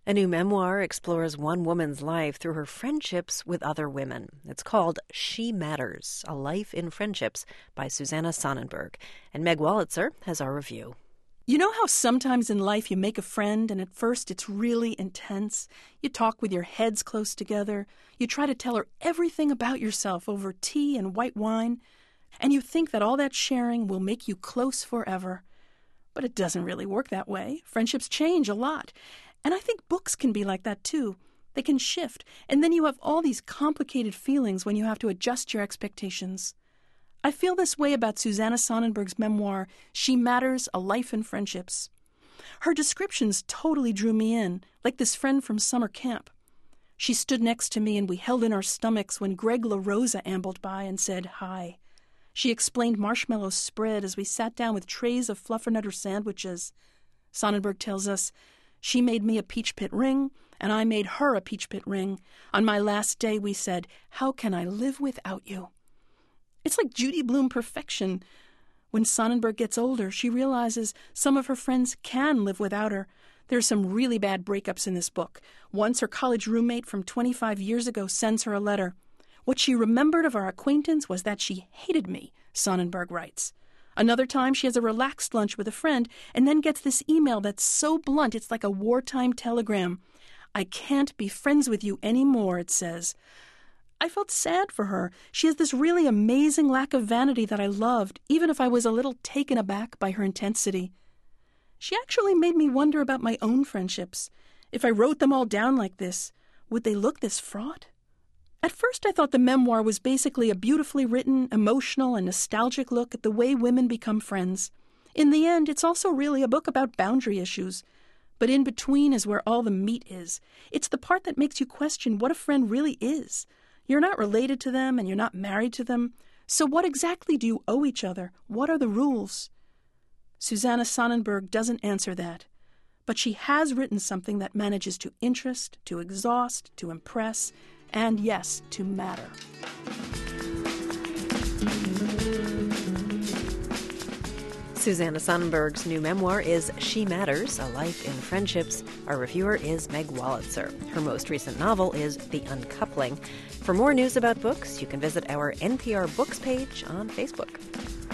A new memoir explores one woman's life through her friendships with other women. It's called She Matters, A Life in Friendships by Susanna Sonnenberg. And Meg Wolitzer has our review. You know how sometimes in life you make a friend and at first it's really intense? You talk with your heads close together. You try to tell her everything about yourself over tea and white wine. And you think that all that sharing will make you close forever. But it doesn't really work that way. Friendships change a lot. And I think books can be like that too. They can shift. And then you have all these complicated feelings when you have to adjust your expectations. I feel this way about Susanna Sonnenberg's memoir, She Matters, A Life in Friendships. Her descriptions totally drew me in, like this friend from summer camp. She stood next to me and we held in our stomachs when Greg LaRosa ambled by and said hi. She explained marshmallow spread as we sat down with trays of fluffernutter sandwiches. Sonnenberg tells us, she made me a peach pit ring, and I made her a peach pit ring. On my last day, we said, how can I live without you? It's like Judy Blume perfection. When Sonnenberg gets older, she realizes some of her friends can live without her. There's some really bad breakups in this book. Once her college roommate from 25 years ago sends her a letter. What she remembered of our acquaintance was that she hated me, Sonnenberg writes. Another time, she has a relaxed lunch with a friend and then gets this email that's so blunt it's like a wartime telegram. I can't be friends with you anymore, it says. I felt sad for her. She has this really amazing lack of vanity that I loved, even if I was a little taken aback by her intensity. She actually made me wonder about my own friendships. If I wrote them all down like this, would they look this fraught? At first I thought the memoir was basically a beautifully written, emotional, and nostalgic look at the way women become friends. In the end, it's also really a book about boundary issues. But in between is where all the meat is. It's the part that makes you question what a friend really is. You're not related to them and you're not married to them. So what exactly do you owe each other? What are the rules? Susanna Sonnenberg doesn't answer that. But she has written something that manages to interest, to exhaust, to impress, and yes, to matter. Susanna Sonnenberg's new memoir is She Matters, A Life in Friendships. Our reviewer is Meg Wolitzer. Her most recent novel is The Uncoupling. For more news about books, you can visit our NPR Books page on Facebook.